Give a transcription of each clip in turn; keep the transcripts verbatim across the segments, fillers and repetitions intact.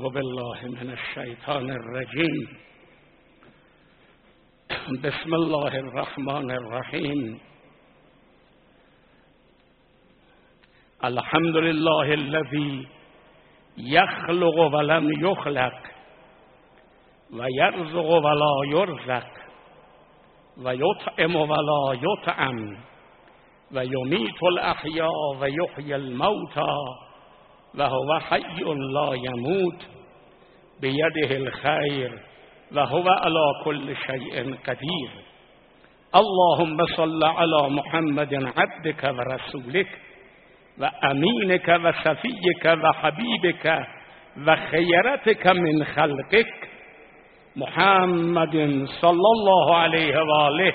أعوذ بالله من الشيطان الرجيم. بسم الله الرحمن الرحيم. الحمد لله الذي يخلق ولم يخلق ويرزق ولا يرزق ويطعم ولا يطعم ويميت الأحياء ويحيي الموتى وهو حي لا يموت بيده الخير وهو على كل شيء قدير. اللهم صل على محمد عبدك ورسولك وأمينك وصفيك وحبيبك وخيرتك من خلقك محمد صلى الله عليه وآله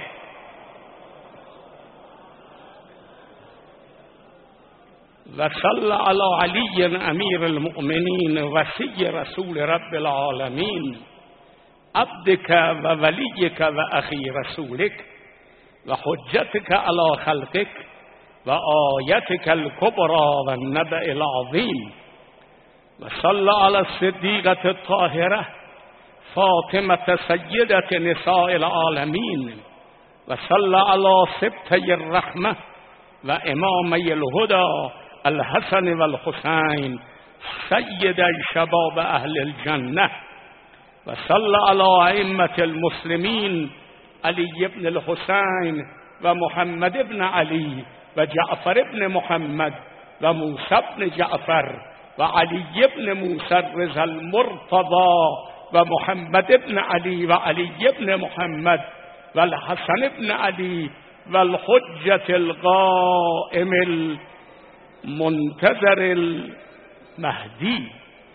وصل على علي أمير المؤمنين وسي رسول رب العالمين عبدك ووليك وأخي رسولك وحجتك على خلقك وآيتك الكبرى والنبأ العظيم. وصل على الصديقة الطاهرة فاطمة سيدة نساء العالمين. وصل على سبتي الرحمة وإمامي الهدى الحسن والحسين سيدي شباب أهل الجنة. وصل على أئمة المسلمين علي بن الحسين ومحمد بن علي وجعفر بن محمد وموسى بن جعفر وعلي بن موسى الرضا المرتضى ومحمد بن علي وعلي بن محمد والحسن بن علي والحجة القائم المنتظر المهدي.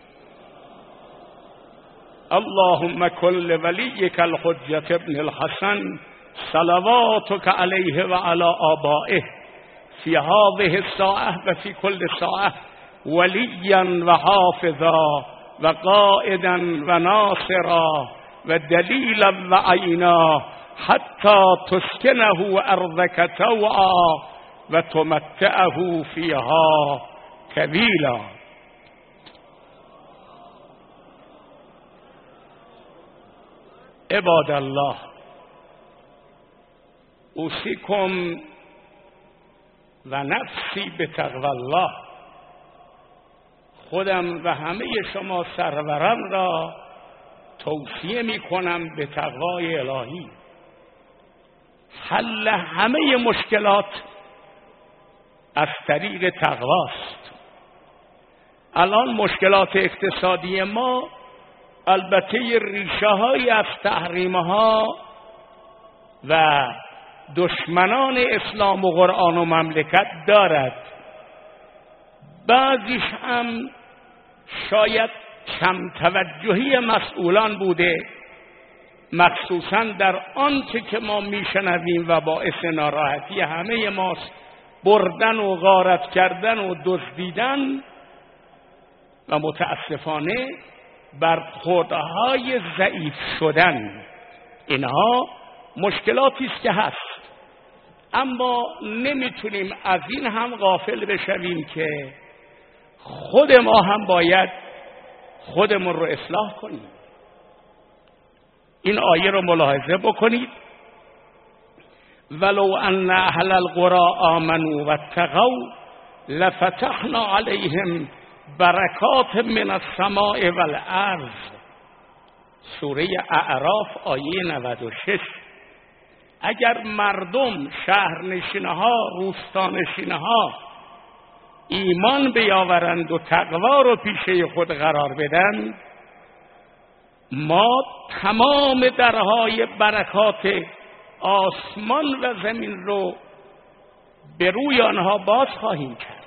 اللهم كن لوليك الحجة بن الحسن صلواتك عليه وعلى آبائه في هذه الساعة وفي كل ساعة وليا وحافظا وقائدا وناصرا ودليلا وعينا حتى تسكنه أرضك توعا وتمتعه فيها كبيلا. عباد الله، اوصیکم و نفسی به تقوی الله. خودم و همه شما سروران را توصیه می کنم به تقوای الهی. حل همه مشکلات از طریق تقواست. الان مشکلات اقتصادی ما البته ریشه های از تحریم ها و دشمنان اسلام و قرآن و مملکت دارد. بعضیش هم شاید کم توجهی مسئولان بوده، مخصوصا در آنچه که ما میشنویم و باعث ناراحتی همه ماست، بردن و غارت کردن و دزدیدن و متاسفانه برخوردهای ضعیف شدن. اینها مشکلاتی است که هست، اما نمیتونیم از این هم غافل بشویم که خود ما هم باید خودمون رو اصلاح کنیم. این آیه رو ملاحظه بکنید. ولو ان اهل القرى آمنوا واتقوا لفتحنا علیهم برکات من السماء والارض. سوره اعراف آیه نود و شش. اگر مردم، شهرنشینها، روستانشینها ایمان بیاورند و تقوا رو پیشه خود قرار بدن، ما تمام درهای برکات آسمان و زمین رو به روی آنها باز خواهیم کرد.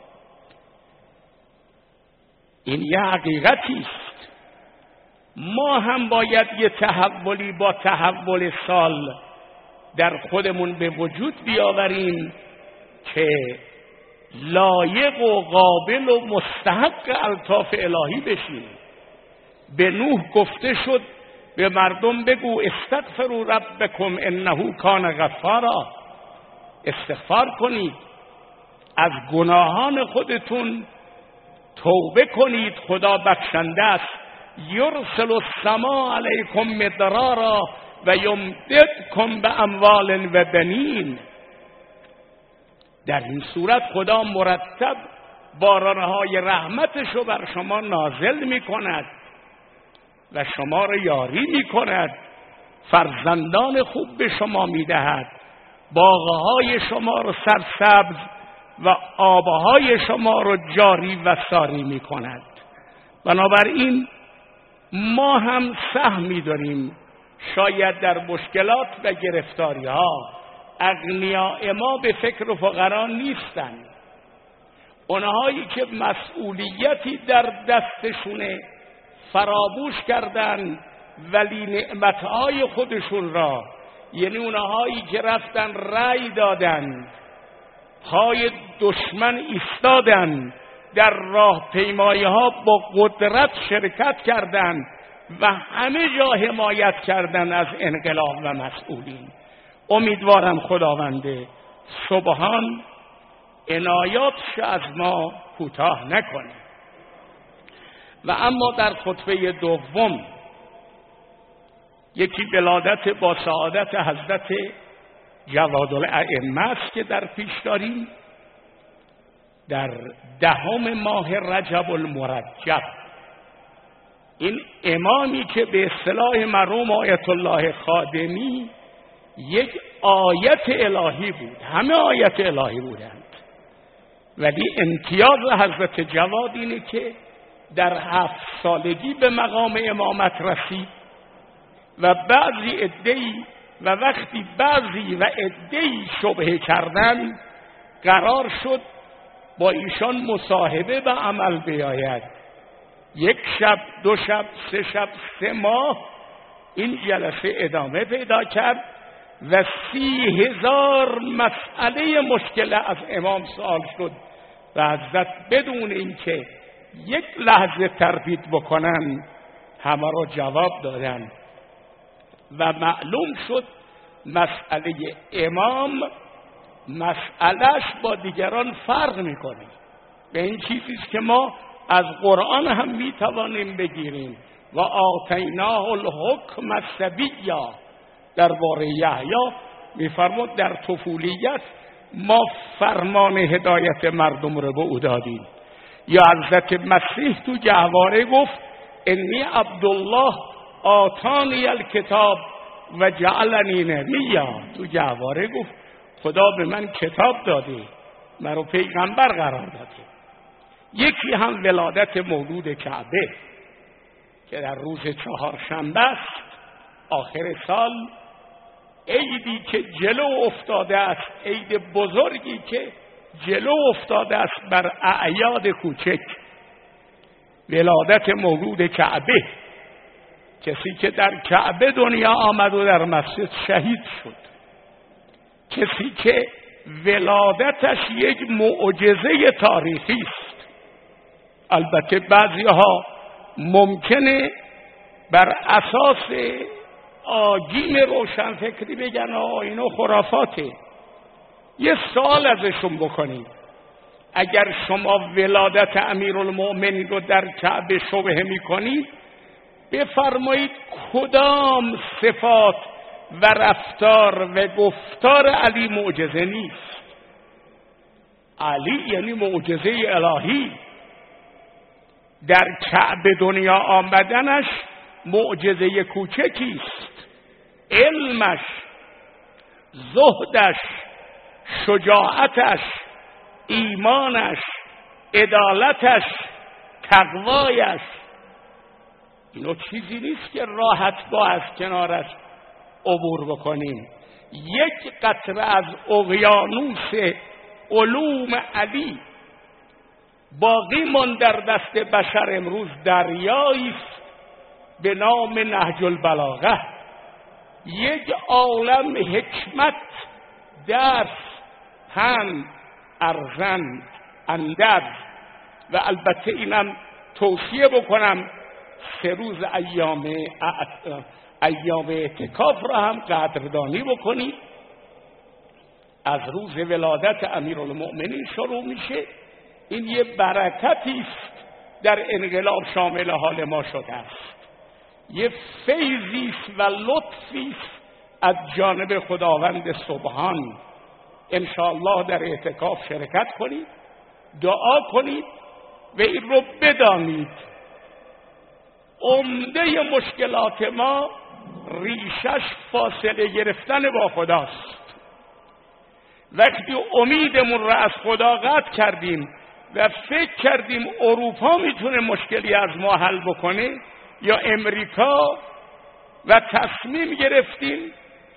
این یه حقیقتی است. ما هم باید یه تحولی با تحول سال در خودمون به وجود بیاوریم که لایق و قابل و مستحق الطاف الهی بشیم. به نوح گفته شد به مردم بگو استغفروا ربکم انه کان غفارا. استغفار کنید، از گناهان خودتون توبه کنید، خدا بخشنده است یرسل السماء علیکم مدرارا و یمددکم به اموال و بنین. در این صورت خدا مرتب بارانهای رحمتش رو بر شما نازل می کند و شما رو یاری می کند، فرزندان خوب به شما می دهد، باغهای شما رو سرسبز و آبهای شما رو جاری و ساری می کند. بنابراین ما هم سهمی داریم شاید در مشکلات و گرفتاری ها. اغنیاء ما به فکر فقرا نیستند. اونهایی که مسئولیتی در دستشونه فراموش کردن ولی نعمتهای خودشون را، یعنی اونهایی که رفتن رأی دادن، پای دشمن ایستادن، در راه پیمایی ها با قدرت شرکت کردند و همه جا حمایت کردند از انقلاب و مسئولین. امیدوارم خداوند سبحان عنایاتش از ما کوتاه نکنه. و اما در خطبه دوم یکی ولادت با سعادت حضرت جواد الائمه است که در پیش داریم در دهم ماه رجب المرجب. این امامی که به اصطلاح مرحوم آیت الله خادمی یک آیت الهی بود، همه آیت الهی بودند، ولی امتیاز حضرت جواد اینه که در هفت سالگی به مقام امامت رسید و بعضی عده‌ای و وقتی بعضی و عده‌ای شبهه کردن قرار شد با ایشان مصاحبه و عمل بیاید. یک شب، دو شب، سه شب، سه ماه این جلسه ادامه پیدا کرد و سی هزار مسئله مشکل از امام سوال شد و حضرت بدون اینکه یک لحظه تردید بکنن همه را جواب دادن و معلوم شد مسئله امام مسئلهش با دیگران فرق میکنه. به این چیزیست که ما از قرآن هم میتوانیم بگیریم و آتیناه الحکم صبیا. درباره یحیی میفرمود در طفولیت ما فرمان هدایت مردم رو به او دادیم. یا حضرت مسیح تو گهواره گفت انی عبدالله آتانی الکتاب و جعلنی نبیا. تو گهواره گفت خدا به من کتاب داده، من رو پیغمبر قرار داده. یکی هم ولادت مولود کعبه که در روز چهارشنبه است، آخر سال، عیدی که جلو افتاده است، عید بزرگی که جلو افتاده است بر اعیاد کوچک. ولادت مولود کعبه، کسی که در کعبه دنیا آمد و در مسجد شهید شد، کسی که ولادتش یک معجزه تاریخی است. البته بعضی ها ممکنه بر اساس آگین روشنفکری بگن آه اینو خرافاته. یه سوال ازشون بکنید، اگر شما ولادت امیرالمؤمنین رو در کعبه شبهه میکنید، بفرمایید کدام صفات و رفتار و گفتار علی معجزه نیست؟ علی یعنی معجزه الهی. در کعبه دنیا آمدنش معجزه کوچکی است. علمش، زهدش، شجاعتش، ایمانش، عدالتش، تقوایش، اینو چیزی نیست که راحت با از کنارش عبور بکنیم. یک قطره از اقیانوس علوم علی باقی من در دست بشر امروز دریایی است به نام نهج البلاغه. یک عالم حکمت، درس، پند، ارزن، اندرز. و البته اینم توصیه بکنم سه روز ایام ایام اعتکاف را هم قدردانی بکنید. از روز ولادت امیرالمؤمنین شروع میشه. این یه برکتی است در انقلاب شامل حال ما شده است. یه فیضی است و لطفی است از جانب خداوند سبحان. انشاءالله در اعتکاف شرکت کنید، دعا کنید و این رو بدانید عمده مشکلات ما ریشش فاصله گرفتن با خداست. وقتی امیدمون رو از خدا قطع کردیم و فکر کردیم اروپا میتونه مشکلی از ما حل بکنه یا امریکا و تصمیم گرفتیم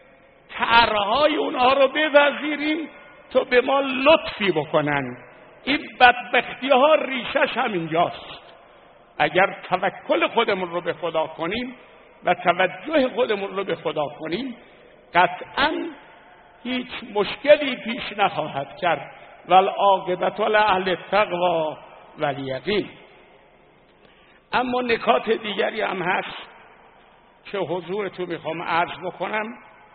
طرحهای اونها رو بپذیریم تا به ما لطفی بکنن. این بدبختی ها ریشش همینجاست. اگر توکل خودمون رو به خدا کنیم و توجه خودمون رو به خدا کنیم قطعاً هیچ مشکلی پیش نخواهد کرد. والعاقبة لأهل التقوی والیقین. اما نکات دیگری هم هست که حضورتون میخوام عرض بکنم.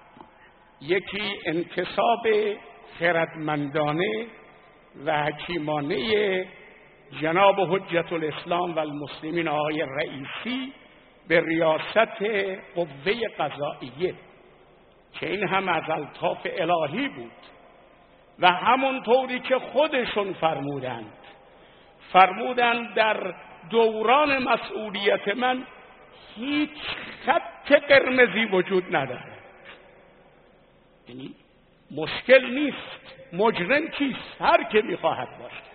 یکی انتصاب خردمندانه و حکیمانه جناب حجت الاسلام و المسلمین آقای رئیسی به ریاست قوه قضائیه که این هم از الطاف الهی بود و همونطوری که خودشون فرمودند فرمودند در دوران مسئولیت من هیچ خط قرمزی وجود نداره. یعنی مشکل نیست، مجرم کیست؟ هر که میخواهد باشد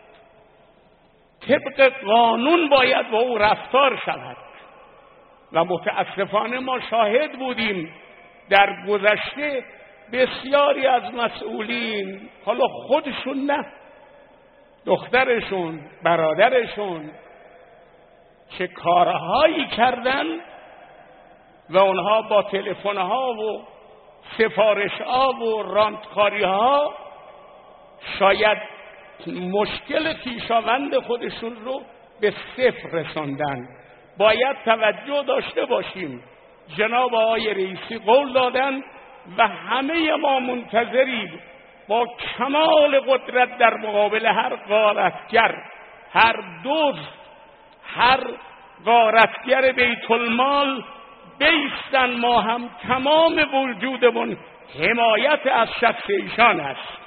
طبق قانون باید با او رفتار شود و متاسفانه ما شاهد بودیم در گذشته بسیاری از مسئولین، حالا خودشون نه، دخترشون، برادرشون، چه کارهایی کردن و اونها با تلفن‌ها و سفارش‌ها و راندکاری‌ها شاید مشکل خویشاوند خودشون رو به صفر رساندن. باید توجه داشته باشیم. جناب آقای رئیسی قول دادن و همه ما منتظریم با کمال قدرت در مقابل هر غارتگر، هر دزد، هر غارتگر بیت المال بیستن. ما هم تمام وجودمون حمایت از شخص ایشان است.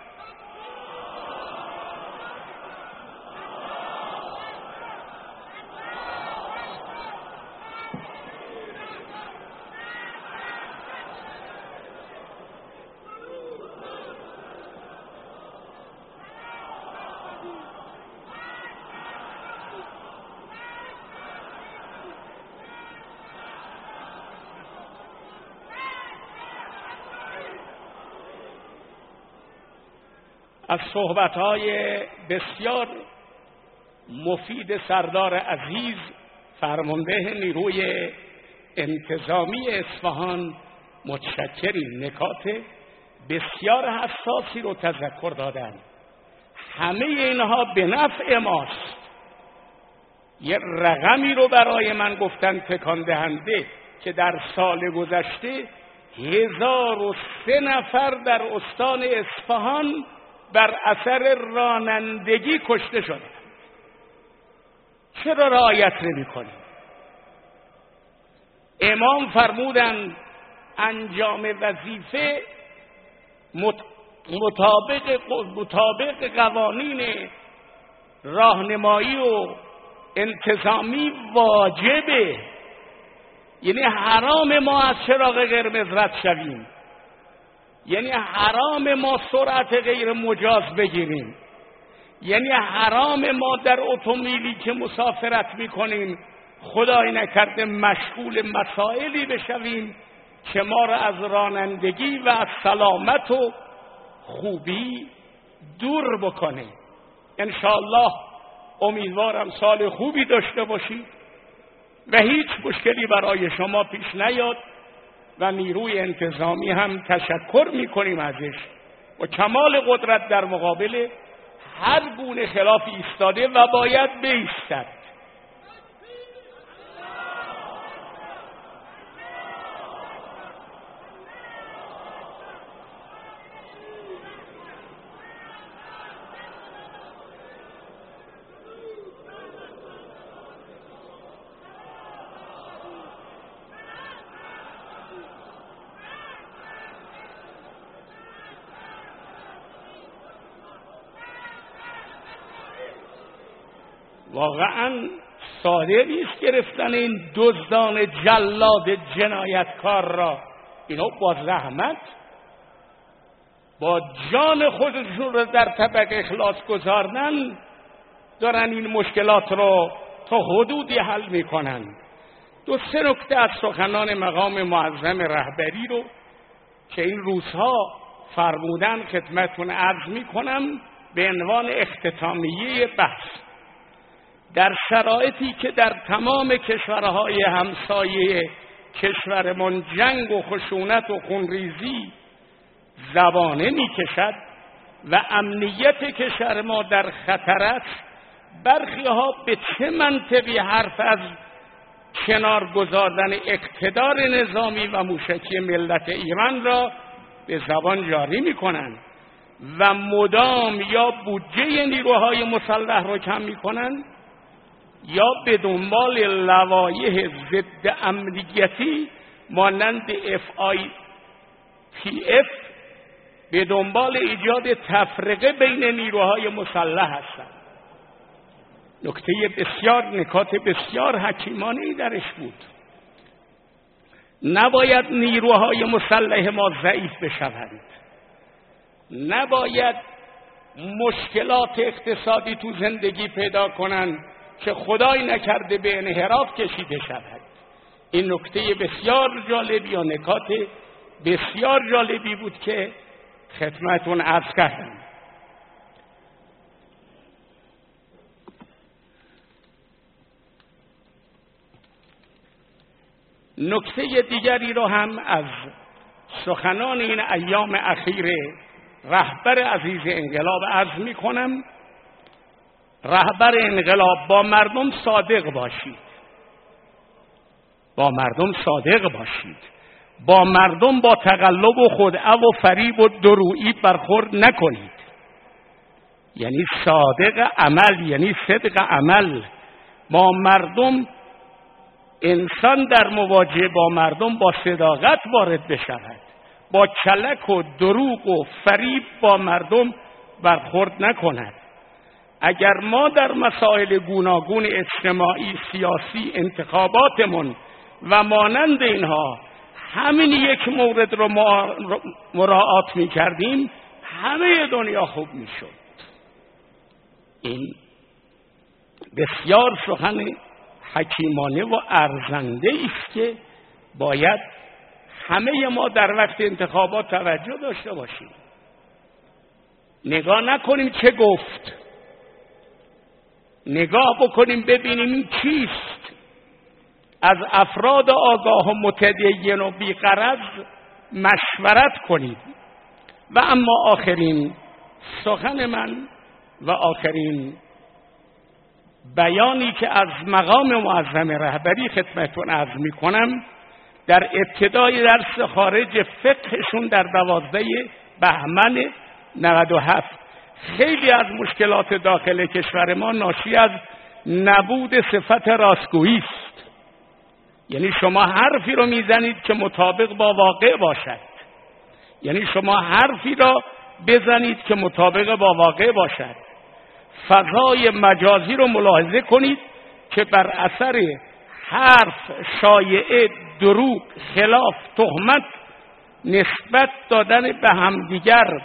از صحبت‌های بسیار مفید سردار عزیز فرمانده نیروی انتظامی اصفهان متشکریم. نکات بسیار حساسی رو تذکر دادن. همه اینها به نفع ماست. یه رقمی رو برای من گفتن تکان دهنده که در سال گذشته هزار و سه نفر در استان اصفهان بر اثر رانندگی کشته شدند. چرا رعایت نمی کنیم؟ امام فرمودند انجام وظیفه مطابق مطابق قوانین راهنمایی و انتظامی واجبه. یعنی حرام ما از چراغ قرمز رد شویم، یعنی حرام ما سرعت غیر مجاز بگیریم، یعنی حرام ما در اتومبیلی که مسافرت میکنیم خدای نکرده مشغول مسائلی بشویم که ما را از رانندگی و از سلامت و خوبی دور بکنه. انشاءالله امیدوارم سال خوبی داشته باشید و هیچ مشکلی برای شما پیش نیاد و نیروی انتظامی هم تشکر میکنیم ازش و کمال قدرت در مقابل هر گونه خلافی ایستاده و باید بایستد. واقعا ساده نیست گرفتن این دزدان جلاد جنایتکار را. اینا با زحمت با جان خودشون رو در طبق اخلاص گذاردن دارن این مشکلات رو تا حدودی حل میکنن. دو سه نکته از سخنان مقام معظم رهبری رو که این روزها فرمودن خدمتون عرض میکنم به عنوان اختتامیه بحث. در شرایطی که در تمام کشورهای همسایه کشورمان جنگ و خشونت و خونریزی زبانه میکشد و امنیت کشور ما در خطر است، برخی ها به چه منطقی حرف از کنار گذاردن اقتدار نظامی و موشکی ملت ایران را به زبان جاری میکنند و مدام یا بودجه نیروهای مسلح را کم میکنند یا به دنبال لوایح ضد امنیتی مانند اف آی تی اف به دنبال ایجاد تفرقه بین نیروهای مسلح هستند. نکته بسیار نکات بسیار حکیمانه‌ای درش بود. نباید نیروهای مسلح ما ضعیف بشوند، نباید مشکلات اقتصادی تو زندگی پیدا کنند که خدای نکرده به انحراف کشیده شود. این نکته بسیار جالبی یا نکات بسیار جالبی بود که خدمتون عرض کردم. نکته دیگری رو هم از سخنان این ایام اخیر رهبر عزیز انقلاب عرض می کنم. رهبر انقلاب با مردم صادق باشید، با مردم صادق باشید، با مردم با تقلب و خدعه و فریب و درویی برخورد نکنید. یعنی صادق عمل، یعنی صدق عمل. با مردم، انسان در مواجهه با مردم با صداقت وارد بشود، با کلک و دروغ و فریب با مردم برخورد نکند. اگر ما در مسائل گوناگون اجتماعی، سیاسی، انتخاباتمون و مانند اینها همین یک مورد رو مراعات می کردیم، همه دنیا خوب می شد. این بسیار سخن حکیمانه و ارزنده است که باید همه ما در وقت انتخابات توجه داشته باشیم. نگاه نکنیم چه گفت، نگاه بکنیم ببینیم این کیست. از افراد آگاه و متدین و بی‌غرض مشورت کنید. و اما آخرین سخن من و آخرین بیانی که از مقام معظم رهبری خدمتتون عرض می کنم، در ابتدای درس خارج فقهشون در دوازده بهمن نود و هفت خیلی از مشکلات داخل کشور ما ناشی از نبود صفت راستگویی است. یعنی شما حرفی رو میزنید که مطابق با واقع باشد، یعنی شما حرفی را بزنید که مطابق با واقع باشد. فضای مجازی رو ملاحظه کنید که بر اثر حرف، شایعه، دروغ، خلاف، تهمت نسبت دادن به همدیگر،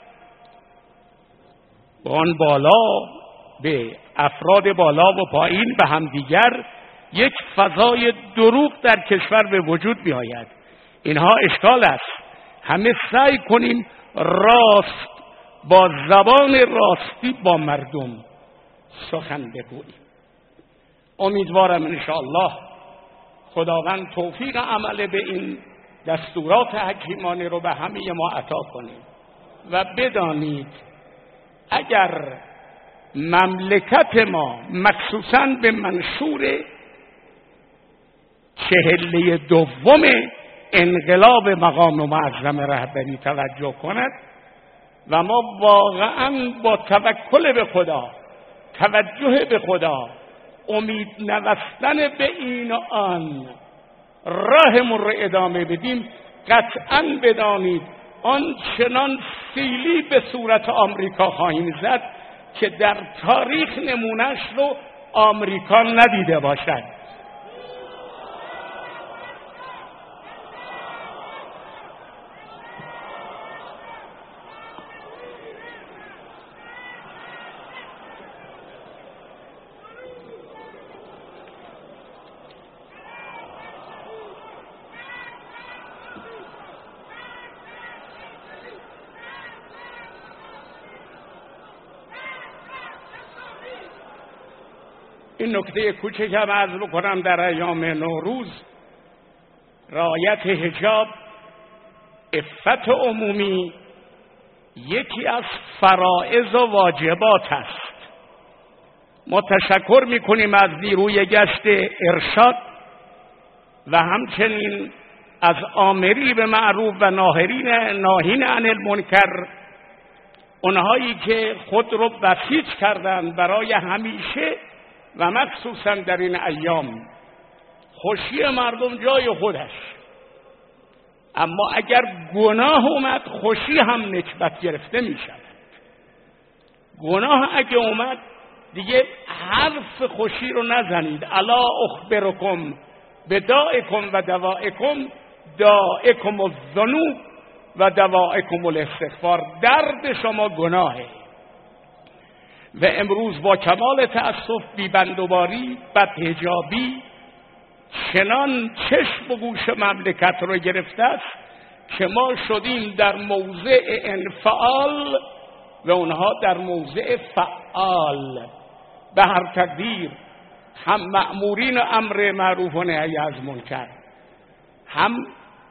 به آن بالا، به افراد بالا و پایین به همدیگر، یک فضای دروغ در کشور به وجود می آید. اینها اشکال است. همه سعی کنیم راست، با زبان راستی با مردم سخن بگوییم. امیدوارم انشاءالله خداوند توفیق عمل به این دستورات حکیمانه رو به همه ما عطا کنه. و بدانید اگر مملکت ما مخصوصاً به منشور چهله دوم انقلاب مقام معظم رهبری توجه کند و ما واقعاً با توکل به خدا، توجه به خدا، امید نبستن به این و آن راهمون رو ادامه بدیم، قطعاً بدانید آن چنان سیلی به صورت آمریکا خواهیم زد که در تاریخ نمونش رو آمریکا ندیده باشد. این نکته کوچکم عرض بکنم در ایام نوروز رعایت حجاب، عفت عمومی یکی از فرائض و واجبات است. ما تشکر میکنیم از نیروی گشت ارشاد و همچنین از آمری به معروف و ناهین ناهین عن المنکر، اونهایی که خود رو بسیج کردند برای همیشه و مخصوصا در این ایام. خوشی مردم جای خودش، اما اگر گناه اومد خوشی هم نکبت گرفته می شود. گناه اگه اومد دیگه حرف خوشی رو نزنید. الا اخبرکم بدائکم و دوائکم، دائکم الذنوب و دوائکم الاستغفار. درد شما گناهه. و امروز با کمال تأسف بیبندوباری، بدحجابی چنان چشم و گوش مملکت رو گرفته است که ما شدیم در موضع انفعال و اونها در موضع فعال. به هر تقدیر هم مأمورین امر معروف و نهی از منکر، هم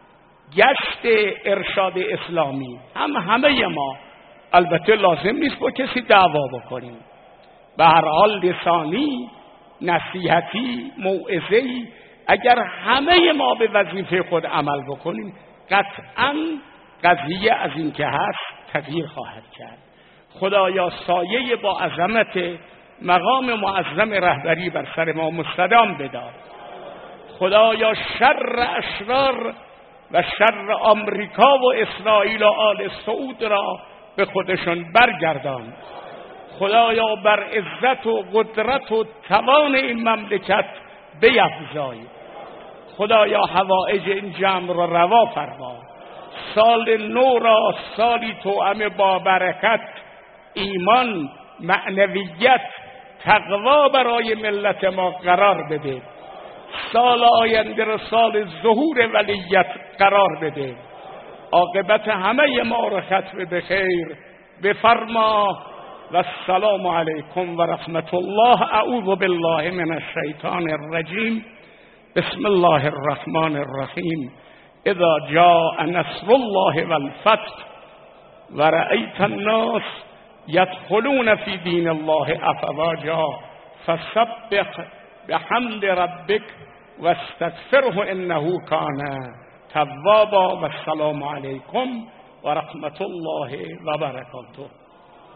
گشت ارشاد اسلامی، هم همه ما، البته لازم نیست با کسی دعوا بکنیم، به هر حال لسانی، نصیحتی، موعظه‌ای اگر همه ما به وظیفه خود عمل بکنیم قطعاً قضیه از این که هست تغییر خواهد کرد. خدایا سایه با عظمت مقام معظم رهبری بر سر ما مستدام بدار. خدایا شر اشرار و شر آمریکا و اسرائیل و آل سعود را به خودشون برگردان. خدایا بر عزت و قدرت و توان این مملکت بیفزای. خدایا حوائج این جمع را روا فرما. سال نو را سالی توأم با برکت، ایمان، معنویت، تقوا برای ملت ما قرار بده. سال آینده را سال ظهور ولیت قرار بده. عاقبت همه ما را ختم به خیر بفرما. و السلام علیکم و رحمت الله. اعوذ بالله من الشیطان الرجیم. بسم الله الرحمن الرحیم. اذا جاء نصر الله والفتح و رأیت الناس يدخلون في دین الله افواجا فسبح بحمد ربک واستغفره انه کان توابا. و السلام علیکم و رحمت الله و برکاته.